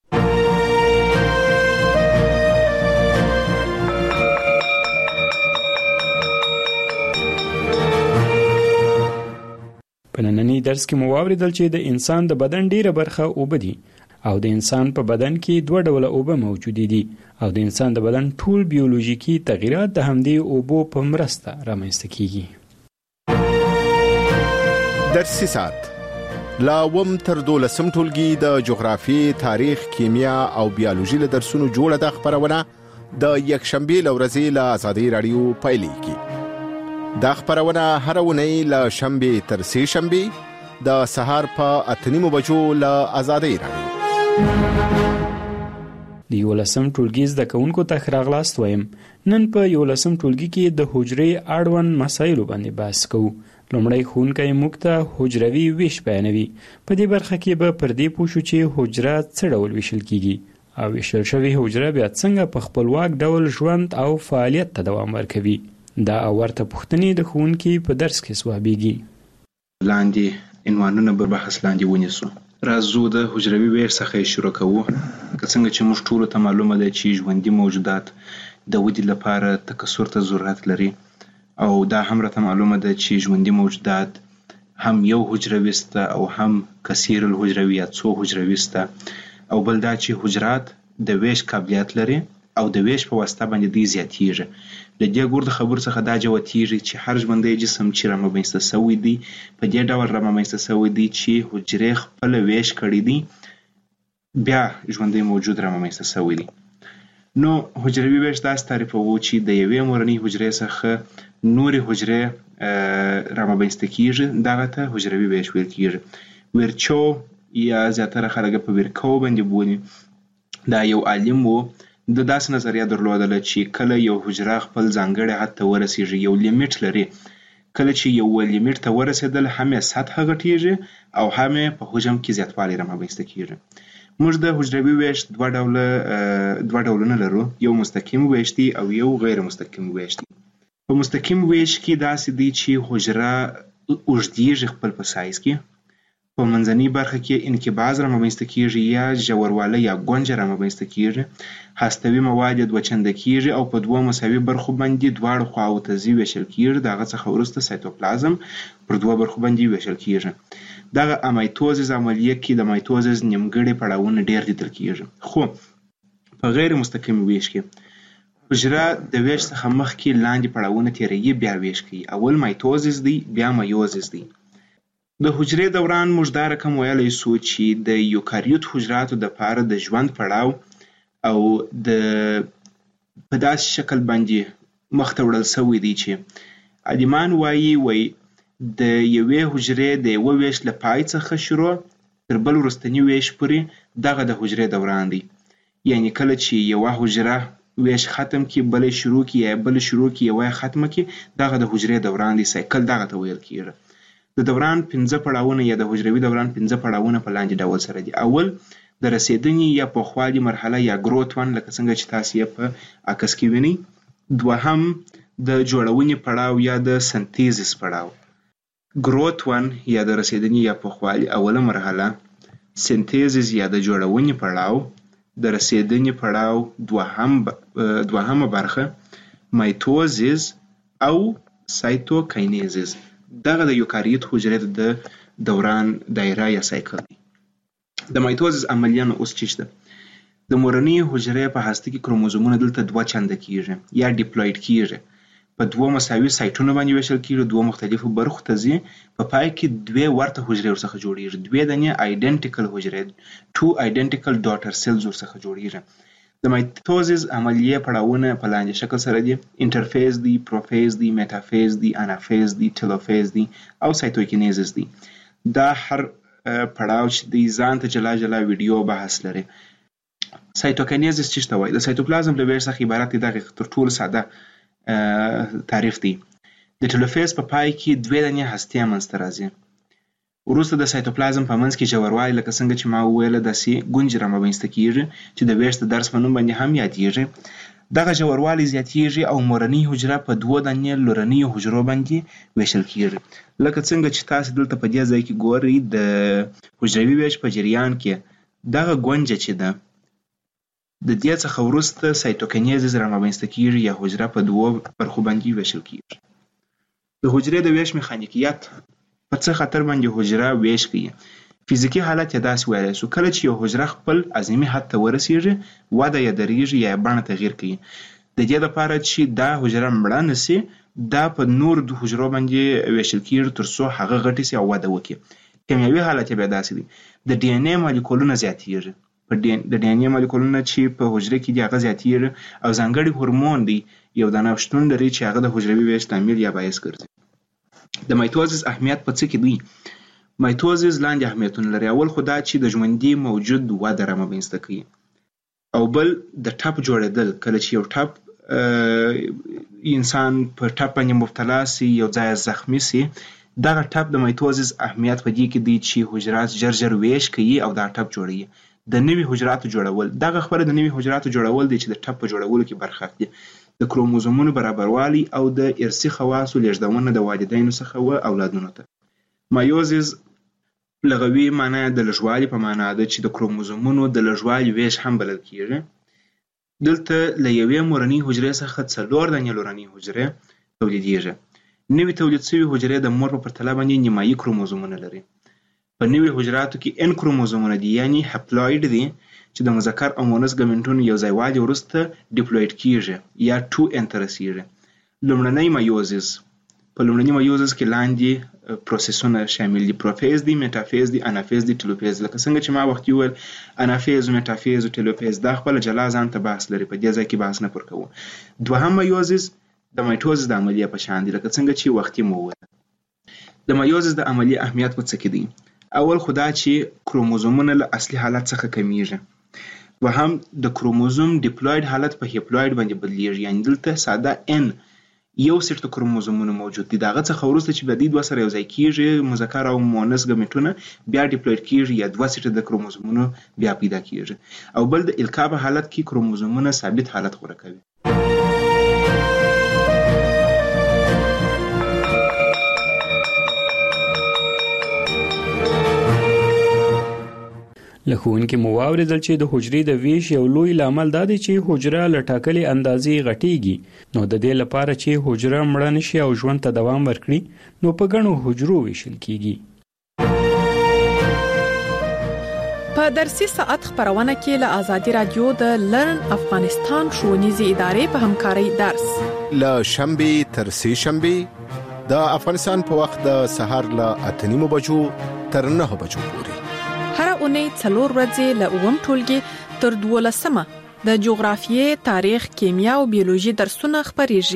په نننی درس کې مو واورېدل چې د انسان د بدن ډیره برخه اوبه دي او د انسان په بدن کې دوه ډوله اوبه موجودې دي او د انسان د بدن ټول بیولوژیکي تغییرات د همدې اوبو په مرسته رامنځته کیږي. درسي ساعت لا اوم تر دولسم ټولګي د جغرافي، تاریخ، کیمیا او بیولوژي له درسونو جوړه ده خبرونه د یکشنبې له ورځې له ازادي رادیو پیلېږي. دا خبرونه هره اونۍ له شنبې تر سې شنبې د سهار په اته نیمو بجو له ازادي رادیو. د یولسم ټولګي زده کوونکو ته ښه راغلاست وایم. نن په یولسم ټولګي کې د حجرې اړوند مسایلو باندې بحث کوو. لومړی ښوونکی موږ ته حجروي ویش بیانوي. په دې برخه کې به پر دې پوه شو چې حجره څه ډول ویشل کیږي او ویشل شوې حجره بیا څنګه په خپلواک ډول ژوند او فعالیت ته دوام ورکوي. دا او ورته پوښتنې د ښوونکي په درس کې ځوابیږي. لاندې عنوانونه به بحث لاندې ونیسو. راځو د حجروي ویش څخه شروع کوو. که څنګه چې موږ ټولو ته معلومه ده چې ژوندي موجودات د ودې لپاره تکثر ته ضرورت لري او دا هم راته معلومه ده چې ژوندي موجودات هم یو حجروي سته او هم کثیر الحجروي یا څو حجروي سته او بل دا چې حجرات د ویش قابلیت لري او د ویش په واسطه باندې دوی زیاتیږي. له دې ګور د خبرو څخه دا جوتیږي چې هر ژوندی جسم چې رامنځته سوی دی په دې ډول رامنځته سوی دی چې حجرې خپل ویش کړی دی بیا ژوندی موجود رامنځته سوی دی. نو حجروي ویش داسې تعریفوو چې د یوې مورنۍ حجرې څخه نورې حجرې رامنځته کیږي، دغه ته حجروي ویش ویل کیږي. ویرچو یا زیاتره خلک په ویرکو باندې بولي. دا یو عالم و، د داسې نظریه درلودله چې کله یو حجره خپل ځانګړي حد ته ورسیږي، یو لیمیټ لري. کله چې یو لیمیټ ته ورسېدل هم یې سطحه غټیږي او هم یې په حجم کې زیاتوالی رامنځته کیږي. موږ د حجروي ویش دوه ډوله دوه ډولونه لرو، یو مستقیم ویش دی او یو غیر مستقیم ویش دی. په مستقیم ویش کې داسې دی چې حجره اوږدیږي خپل په سایز کې، په منځنۍ برخه کې انقباض رامنځته کیږي یا ژوروالی یا ګونجه رامنځته کیږي. هستوي مواد یې دوه چنده کیږي او په دوه مساوي برخو باندې دواړو خواوو ته ځي ویشل کیږي. د هغه څخه وروسته سایتوپلازم پر دوه برخو باندې ویشل کیږي. دغه امایتوزیس عملیه کې د مایتوزیس نیمګړي پړاوونه ډیر لیدل کیږي. خو په غیر مستقیم ویش کې حجره د ویش څخه مخکې لاندې پړاوونه تیروي بیا ویش کوي. اول مایتوزیس دی بیا میوزیس دی. د حجرې دوران موږ دا رقم ویلی سو چې د یوکاریوت حجراتو دپاره د ژوند پړاو او د په داسې شکل باندې مخته وړل سوی دی چې عالمان وایي وایي د یوې حجرې د یوه ویش له پای څخه شروع تر بل وروستني ویش پورې دغه د حجرې دوران دی. یعنی کله چې یوه حجره ویش ختم کی بل شروع کی یا بل شروع کی یوه ختمه کی دغه د حجرې دوران دی. سایکل دغه ته ویل کیږي. د دوران پنځه پړاوونه یا د حجروي دوران پنځه پړاوونه په لاندې ډول سره دي. اول د رسیدنې یا پوخوالي مرحله یا ګروت ون لکه څنګه چې تاسو یې په عکس کې وینئ. دوهم د جوړونې پړاو یا د سنتیزس پړاو. ګروت ون یا د رسیدنې یا پوخوالي اوله مرحله، سنتیزس یا د جوړونې پړاو، د رسیدنې پړاو دوهم دوهمه برخه، مایتوزیس او سایتوکاینیزس. دغه د یوکاریوت حجرې د دوران دایره یا سایکل دی. د مایتوزیس عملیه نو اوس څه شته؟ د مورنۍ حجرې په هسته کې کروموزومونه دلته دوه چنده کیږي یا ډیپلوید کیږي. په دوه مساوي سایټونو باندې ویشل کیږي، دوه مختلفو برخو ته ځي. په پای کې دوه ورته حجرې ورڅخه جوړیږي. دوه دانې آیډنټیکل حجرې، ټو آیډنټیکل ډاټر سیلز ورڅخه جوړیږي. د مایتوزیس عملیه پړاوونه په لاندې شکل سره دي: انټرفیز دی، پروفیز دی، میټافیز دی، انافیز دی، ټیلوفیز دی او سایتوکینیزس دی. دا هر پړاو چې دی ځان ته جلا جلا ویډیو بحث لري. سایتوکینیزس څه ته وایي؟ د سایتوپلازم له ویش څخه عبارت دی. دغه تر ټولو ساده تعریف دی. د ټیلوفیز په پای کې دوه دانې هستې منځته راځي. وروسته د سایتوپلازم په منځ کې ژوروالی لکه څنګه چې ما وویله داسې ګونجې رامنځته کیږي چې د ویش د درس په نوم باندې هم یادیږي. دغه ژوروالی زیاتیږي او مورنۍ حجره په دوه دانې لورنیو حجرو باندې ویشل کیږي. لکه څنګه چې تاسو دلته په دې ځای کې ګورئ د حجروي ویش په جریان کې دغه ګونجه چې ده د دې څخه وروسته سایتوکینیزس رامنځته کیږي یا حجره په دوه برخو باندې ویشل کیږي. د حجرې د ویش میخانیکیت په څه خاطر باندې حجره ویش کوي؟ فزیکی حالت یې داسې ویلی سو: کله چې یو حجره خپل اعظمي حد ته ورسیږي وده یې درېږي یا یې بڼه تغییر کوي. د دې لپاره چې دا حجره مړه نسي دا په نور د حجرو باندې ویشل کیږي تر څو هغه غټه سي او وده وکړي. کیمیاوي حالت یې بیا داسې دی د ډي ان اے مالیکولونه زیاتیږي په د ډي ان اے مالیکولونه چې په حجره کې دي هغه زیاتیږي او ځانګړي هورمون دی یو دانه شتون لري چې هغه د حجروي ویش لامل یا باعث ګرځي د مایټوزیس اهمیت په څه کې دی مایټوزیس لاندې اهمیتونه لري اول خو دا چې د ژوندي موجود وده رامنځته کوي او بل د ټپ جوړېدل کله چې یو ټپ انسان په ټپ باندې مبتلا سي یو ځای زخمی سي دغه ټپ د مایټوزیس اهمیت په دې کې دی چې حجرات ژر ژر ویش کوي او دا ټپ جوړوي د نوي حجراتو جوړول دغه خبره د نوي حجراتو جوړول دی چې د ټپ په جوړولو کې برخه اخلي د کروموزومونو برابروالی او د ارثي خواصو لیږدونه د والدینو څخه و اولادونو ته مایوزیس لغوي معنی د لږوالي په معنا ده چې د کروموزومونو د لږوالي ویش هم بلل کیږي دلته له یوې مورنۍ حجرې څخه څلور دانې لورنۍ حجرې تولیدیږي نوي تولید شوي حجرې د مور په پرتله باندې نیمایي کروموزومونه لري په نوي حجراتو کې ان کروموزومونه دي یعنی هپلوید دي چې د مذکر او مؤنث ګمنټونو یو ځایوالي وروسته ډیپلوید کیږي یا ټو ان ته رسیږي لومړنی مایوزیس په لومړني مایوزیس کې لاندې پروسسونه شامل دي پروفیز دي میټافیز دي انافیز دي ټیلوفیز لکه څنګه چې ما وخت ویل انافیز او میټافیز او ټیلوفیز دا خپل جلا ځان ته بحث لري په دې ځای کې بحث نه پر کوو دوهم مایوزیس د مایټوزیس د عملیه په شان دي لکه څنګه چې وختي مو وویل د مایوزیس د عملیه اهمیت په څه کې دی اول خدا چې کروموزومونه له اصلي حالت څخه کمیږي دوهم د کروموزوم ډیپلوید حالت په هپلوید باندې بدلیږي یعنی دلته ساده ان یو سیټ کروموزومونه موجود دي دغه څخه وروسته چې د دې دوه سره یو ځای کیږي مذکر او مؤنث ګمټونه بیا ډیپلوید کیږي یا دوه سیټ د کروموزومونو بیا پیدا کیږي او بل د القا په حالت کې کروموزومونه ثابت حالت غوره کوي له ښوونکي مو واورېدل چې د حجرې د ویش یو لوی لامل دا دی چې حجره له ټاکلې اندازې غټیږي نو د دې لپاره چې حجره مړه نشي او ژوند ته دوام ورکړي نو په ګڼو حجرو ویشل کیږي په درسي ساعت خبرونه کې له آزادي رادیو د لرن افغانستان ښوونیزې ادارې په همکارۍ درس له شنبه تر سه شنبه د افغانستان په وخت د سهار له اته نیمو بجو تر نه بجو پورې هر اونۍ څلور ورځې له اووم ټولګي تر دولسمه د جغرافیې، تاریخ، کیمیا او بیولوژي درسونه خپریږي.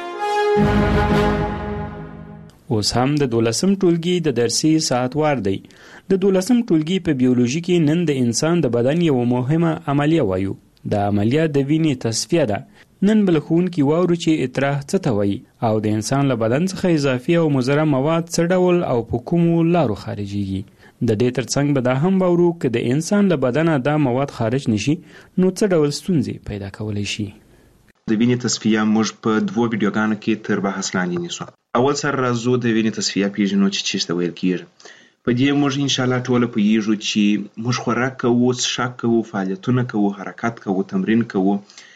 اوس هم د دولسم ټولګي د درسي ساعت وار دی. د دولسم ټولګي په بیولوژي کې نن د انسان د بدن یو مهمه عملیه وایو. د عملیه د وینې تصفیه ده. نن بل ښوونکي واورو چې اطراح څه ته وایي او د انسان له بدن څخه اضافي او مضر مواد څه ډول او په کومو لارو خارجيږي. د دې ترڅنګ به دا هم واورو چې د انسان له بدنه دا مواد خارج نشي نو څه ډول ستونزې پیدا کولای شي. د وینې تصفیه موږ په دوه ویډیوګانو کې تر بحث لاندې نیسو. اول سر راځو د وینې تصفیه پیژنو چې څه ویل کیږي. په دې موږ ان شاء الله ټول پوهیږو چې موږ خوراک کوو، څښاک کوو، فعالیتونه کوو، حرکت کوو، تمرین کوو.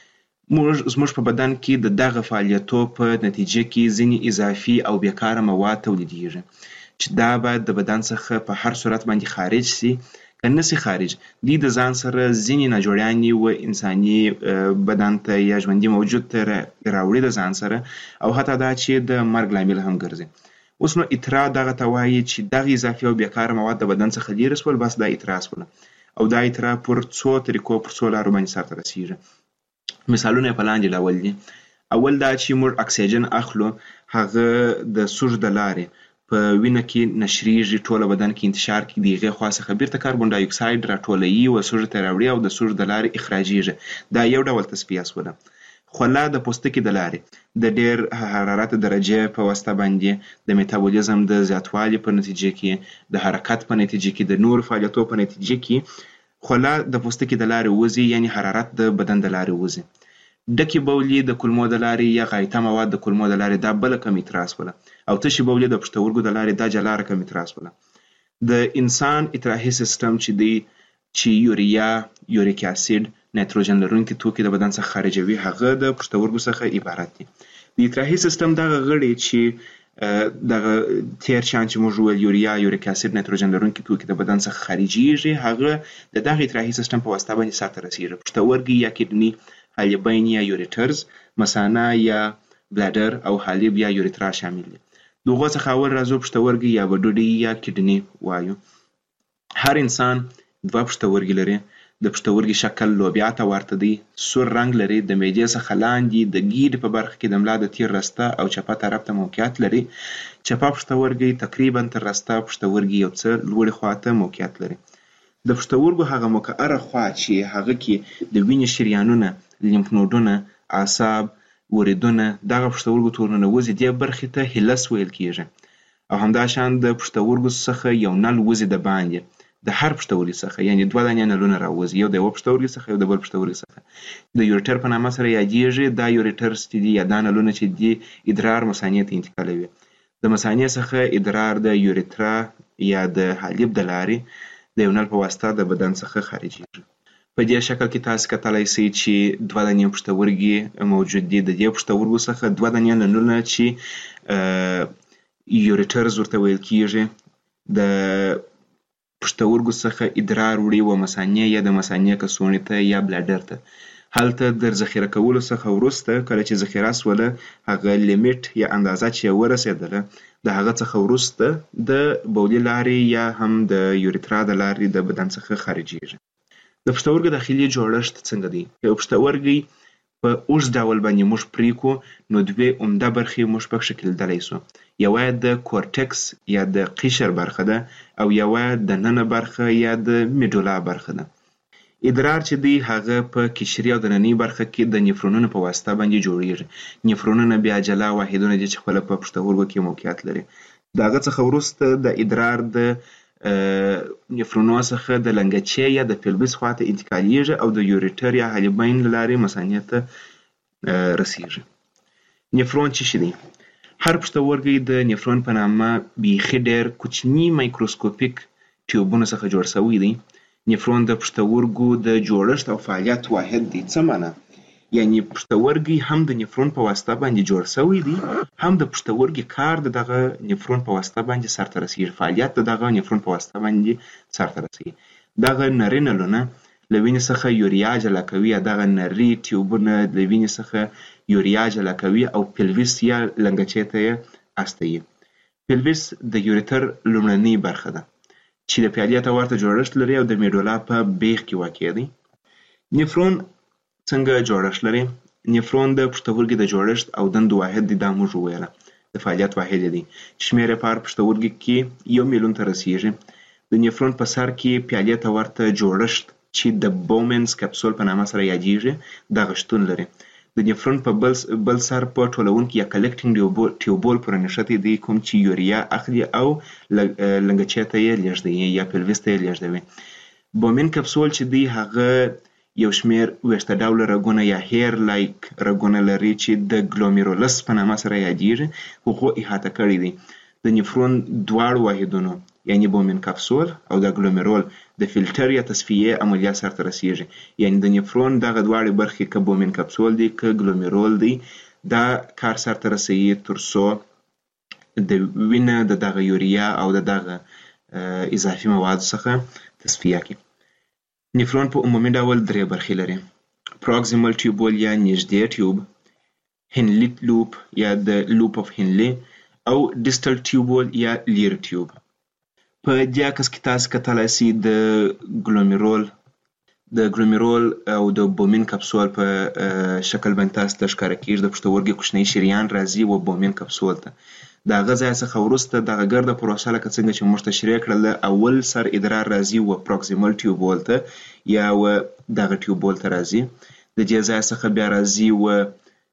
موږ زموږ په بدن کې د دغه فعالیتو په نتیجه کې ځینې اضافي او بیکاره مواد تولیدیږي چې دا باید د بدن څخه په هر صورت باندې خارج سي. که نسی خارج دی د ځان سره ځینې ناجوړیانې و انساني بدن ته یا ژوندي موجود ته راوړي د ځان سره او حتی دا چې د مرګ لامل هم ګرځي. اوس نو اطراح دغه ته وایي چې دغه اضافي او بیکاره مواد د بدن څخه لیرې سول، بس دا اطراح سول او دا اطراح پر څو طریقو پر څو لارو باندې سرته رسیږي. مثالونه په لاندې ډول دي. اول دا چې موږ اکسیجن اخلو، هغه د سوژ د لارې په وینه کې نشریږي، ټوله بدن کې انتشار کې دی، هغې خوا څخه بیرته کاربن ډای اکساید راټولوي او سوژ ته راوړي او د سوژ د لارې اخراجیږي. دا یو ډول تصفیه سوله. خوله د پوستکي د لارې د ډیر حرارت درجه په واسطه باندې د میتابولیزم د زیاتوالي په نتیجه کې، د حرکت په نتیجه کې، د نور فعالیتونو په نتیجه کې خوله د پوستکي د لارې وځي، یعنی حرارت د بدن د لارې وځي. ډکې بولې د کولمو د لارې یا غایطه مواد د کولمو د لارې دا بله کم اطراح سوله او تشې بولې د پښتورګو د لارې دا جلا رقم اطراح سوله. د انسان اطراحي سیستم چې دی چې یوریا، یوریک اسید، نایتروجن لرونکي توکي د بدن څخه خارجوي، هغه د پښتورګو څخه عبارت دي. د اطراحي سیستم دغه غړي چې دغه تیر شان چې موږ ویل یوریا، یوریک اسید، نایتروجن لرونکي توکي د بدن څخه خارجيږي، هغه د دغه اطراحي سیستم په واسطه باندې سرته رسیږي. پښتورګي یا کډني، حالبین یا یوریټرز، مثانه یا بلادر او حالب یا یوریترا شامل دي. دغه څخه اول راځو پښتورګي یا وډوډي یا کډنی وایو. هر انسان دوه پښتورګي لري. د پښتورګي شکل لوبیا ته ورته دی، سور رنگ لري، د معدې څخه لاندې د ګیډې په برخه کې د ملا د تیر رسته او چپه طرف ته موقعیت لري. چپه پښتورګي تقریبا تر رسته پښتورګي یو څه لوړې خواته موقعیت لري. د پښتورګو هغه مقعره خوا چې هغه کې د وینې شریانونه، لیمف نودونه، اعصاب، وریدونه دغه پښتورګو تورونه وځي، دې برخې ته هیلس ویل کیږي. او همداشان د پښتورګو څخه یو نل وځي د باندې د هر پښتورګي څخه، یعنی دوه دانې نلونه راوځي، یو د یو پښتورګي څخه یو د بل پښتورګي څخه. د یوریټر په نامه سره یادیږي. دا یوریټرز چې دي یا دا نلونه چې دي ادرار مثانې ته انتقالوي. د مثانې څخه ادرار د یوریترا یا د حالب د لارې د یو نل په واسطه د بدن څخه خارجيږي. په دې شکل کې تاسو کتلای شئ چې دوه دانې پښتورګي موجود دي. د دې پښتورګو څخه دوه دانې نلونه چې یوریټرز ورته ویل کیږي د پښتورګو څخه ادرار وړي و مثانې یا د مثانې کڅوړې ته یا بلاډر ته. هلته د ذخیره کولو څخه وروسته کله چې ذخیره سوله هغه لیمیټ یا اندازه چې ورسېدله د هغه څخه وروسته د بولي لارې یا هم د یوریترا د لارې د بدن څخه خارجيږي. د پښتورګو داخلي جوړښت څنګه دی؟ یو پښتورګي په اوږد ډول باندې موږ پرې کړو نو دوې عمده برخې موږ پکې کېدلای شو. یوه د کورټکس یا د قشر برخه ده او یوه د ننه برخه یا د میډولا برخه ده. ادرار چې دی هغه په قشري او د نننۍ برخه کې د نفرونونو په واسطه باندې جوړیږي. نفرونونه بیا جلا واحدونه دي چې خپل په پښتورګو کې موقعیت لري. د هغه څخه وروسته د ادرار د نفرونو څخه د لنګچې یا د پیلوس خواته انتقالیږي او د یوریټر یا حالبین لارې مثانې ته رسیږي. نفرون څه شي دی؟ هر پښتورګی د نفرون په نامه بیخي ډېر کوچني مایکروسکوپیک ټیوبونو څخه جوړ شوی دی. نفرون د پښتورګو د جوړښت او فعالیت واحد دی. څه معنی؟ یعنی پښتورګي هم د نفرون په واسطه باندې جوړ شوی دی، هم د پښتورګي کار د دغه نفرون په واسطه باندې سرته رسیږي، فعالیت د دغه نفرون په واسطه باندې سرته رسیږي. دغه نري نلونه له وینې څخه یوریا جلا کوي، دغه نري ټیوبونه له وینې څخه یوریا جلا کوي او پیلویس یا لنګچې ته یې استوي. پیلویس د یوریټر لومړنۍ برخه ده چې د فعالیت ورته جوړښت لري او د میډولا په بیخ کې واقع دی. نفرون څنګه جوړښت لري؟ نفرون د پښتورګي د جوړښت او دندو واحد دی. دا موږ وویله د فعالیت واحد دی. شمېر یې په پښتورګي کې یو میلیون ته رسیږي. د نفرون په سر کې فعالیت ورته جوړښت چې د بومنز کپسول په نامه سره یادیږي دغه شتون لري. د نفرون په بل بل سر په ټولونکي یا کلکټینګ ټیوبول پورې نښتي دی کوم چې یوریا اخلي او لنګچې ته یې لیږدوي یا پیلوس ته یې لیږدوي. بومن کپسول چې دی هغه یو شمیر ویښته ډوله رګونه یا هیر لایک رګونه لري چې د ګلومیرولس په نامه سره یادیږي. هغو احاطه کړی دی. د نفرون دواړو واحدونو یعنی بومن کپسول او د ګلومیرول د فلټر یا تصفیې عملیه سرته رسیږي. یعنی د نفرون دغه دواړې برخې که بومن کپسول دی که ګلومیرول دی دا کار سرته رسوي تر څو د وینه د دغه یوریا او د دغه اضافي موادو څخه تصفیه کړي. نفرون په عمومي ډول درې برخې لري: پروکسیمل ټیوبول یا نږدې ټیوب، هنلي لوپ یا د لوپ اف هنلي او ډیسټل ټیوبول یا لیر ټیوب. په دې عکس کې تاسو کتلای شئ د ګلومیرول د ګلومیرول او د بومن کپسول په شکل باندې تاسو ته ښکاره کیږي. د پښتورګي کوچنی شریان راځي و بومن کپسول ته. د هغه ځای څخه وروسته دغه ګرده پروسه لکه څنګه چې موږ تشریح کړله، اول سر ادرار راځي و پروکسیمل ټیوبول ته یا و دغه ټیوبول ته راځي. د دې ځای څخه بیا راځي و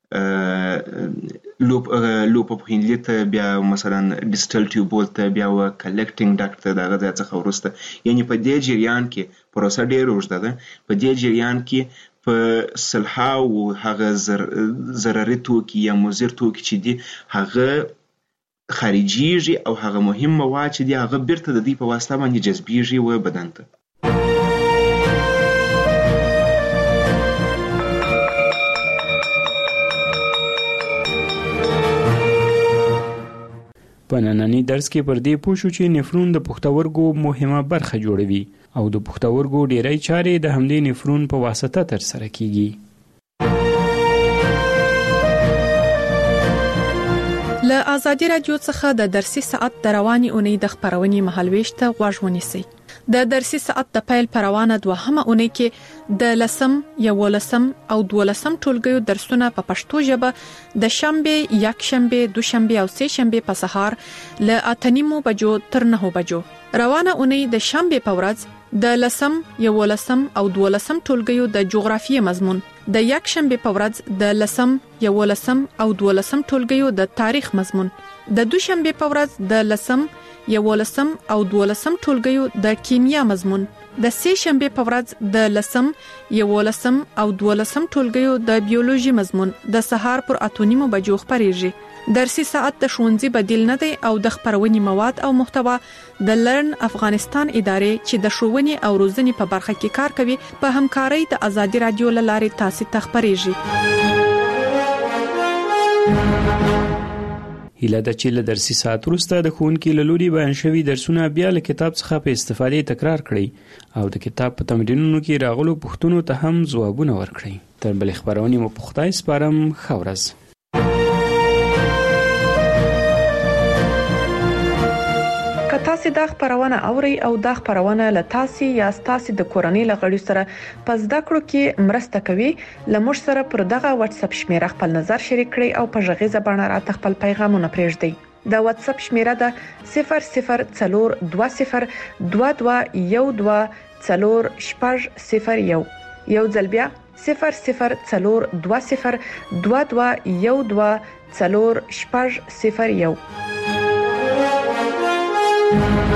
لوپ لوپ اف هنلي ته، بیا مثلا ډیسټل ټیوبول ته، بیا و کلکټینګ ډاکټ ته. دغه ځای څخه وروسته یعنی په دې جریان کې پروسه ډېره اوږده ده. په دې جریان کې په سلهاو هغه ضرري توکي یا مضر توکي چې دي هغه خارجيږي او هغه مهم مواد چې دي هغه بیرته د دې په واسطه باندې جذبیږي و بدن ته. په نننۍ درس کې پر دې پوه شو چې نفرون د پښتورګو مهمه برخه جوړوي او د پښتورګو ډیری چارې د همدې نفرون په واسطه ترسره کیږي. له له ازادي رادیو څخه د درسي ساعت د رواني اونۍ د خبرونې مهالويش ته غوږ ونیسئ. د درسي ساعت د پیل پروانه دوهمه اونۍ کې د لسم، یولسم او دولسم ټولګیو درسونه په پښتو ژبه د شنبه، یک شنبه، دوشنبه او سه شنبه په سهار ل اتنیمو بجو تر نه بجو. روانه اونۍ د شنبه په ورځ د لسم، یولسم او دولسم ټولګیو د جغرافیې مضمون، د یک شنبه په ورځ د لسم، یولسم او دولسم ټولګیو د تاریخ مضمون، د دوشنبه په ورځ د لسم، یولسم او دولسم ټولګیو د کیمیا مضمون، د سه شنبه په ورځ د لسم، یولسم او دولسم ټولګیو د بیولوژي مضمون د سهار پر اتونیمو بجو خبريږي. درسي ساعت د ښوونځي بدیل نه دی او د خبرونې مواد او محتوا د لرن افغانستان ادارې چې د ښوونې او روزنې په برخه کې کار کوي په همکارۍ د ازادي رادیو لارې تاسو ته خبريږي. هیله ده چې له درسي ساعت وروسته د ښوونکي له لوري بیان شوي درسونه بیا له کتاب څخه په استفادې تکرار کړئ او د کتاب په تمرینونو کې راغلو پوښتنو ته هم ځوابونه ورکړئ. تر بلې خبرونې مو په خدای سپارم. ښه ورځ. که تاسو دا خبرونه اورئ او دا خبرونه له تاسو یا تاسو د کورنۍ لغړي سره پس دا کړو کې مرسته کوي، لمر سره پر دغه واتس اپ شمیره خپل نظر شریک کړئ او په ژغې زبانه را خپل پیغامونه پرېږدئ. دا واتس اپ شمیره ده صفر صفر څلور دوه صفر دوه دوه یو دوه څلور شپږ صفر یو. یو ځل بیا صفر صفر څلور دوه صفر دوه دوه یو دوه څلور شپږ صفر یو.